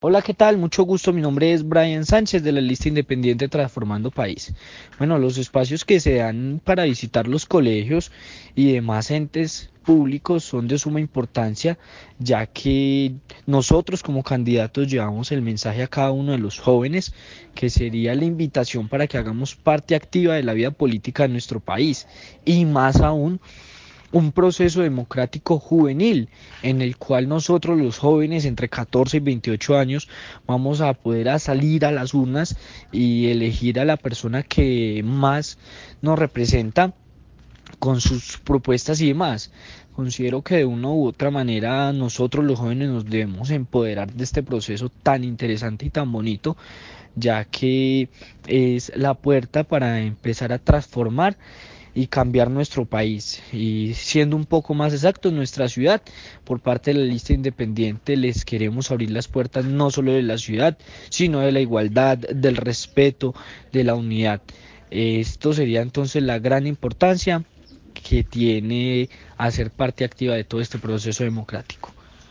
Hola, ¿qué tal? Mucho gusto. Mi nombre es Brian Sánchez de la lista independiente Transformando País. Bueno, los espacios que se dan para visitar los colegios y demás entes públicos son de suma importancia, ya que nosotros como candidatos llevamos el mensaje a cada uno de los jóvenes, que sería la invitación para que hagamos parte activa de la vida política de nuestro país y más aún un proceso democrático juvenil en el cual nosotros los jóvenes entre 14 y 28 años vamos a poder salir a las urnas y elegir a la persona que más nos representa con sus propuestas y demás. Considero que de una u otra manera nosotros los jóvenes nos debemos empoderar de este proceso tan interesante y tan bonito, ya que es la puerta para empezar a transformar y cambiar nuestro país. Y siendo un poco más exacto, nuestra ciudad, por parte de la lista independiente, les queremos abrir las puertas no solo de la ciudad, sino de la igualdad, del respeto, de la unidad. Esto sería entonces la gran importancia que tiene hacer parte activa de todo este proceso democrático.